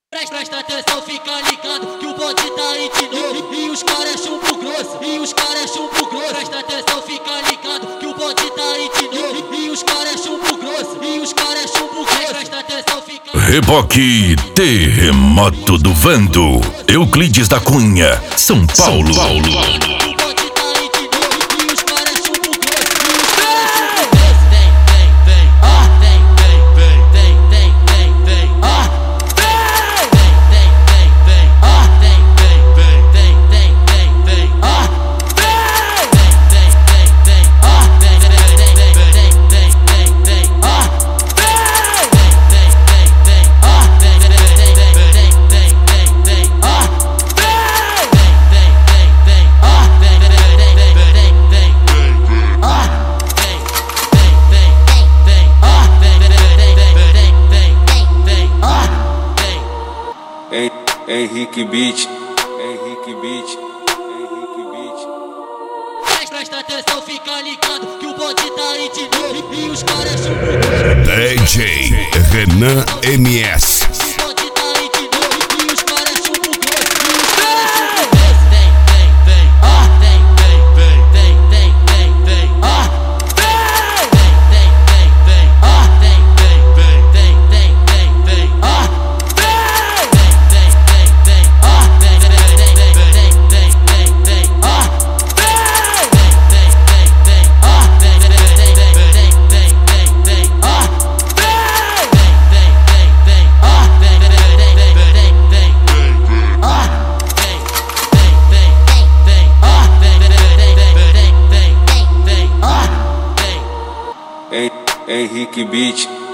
Presta atenção, fica ligado que o bonde tá aí de novo. E os caras é chumbo grosso, e os caras é chumbo grosso. Presta atenção, fica ligado que o bonde tá aí de novo. E os caras é chumbo grosso, e os caras é chumbo grosso. Presta atenção, fica Reboque Terremoto do Vento, Euclides da Cunha, São Paulo. Henrique Beat, Henrique Beat, Henrique Beat. Presta atenção, fica ligado que o bonde tá aí de novo. E os caras é chumbo grosso. DJ Renan MS. Henrique Beat.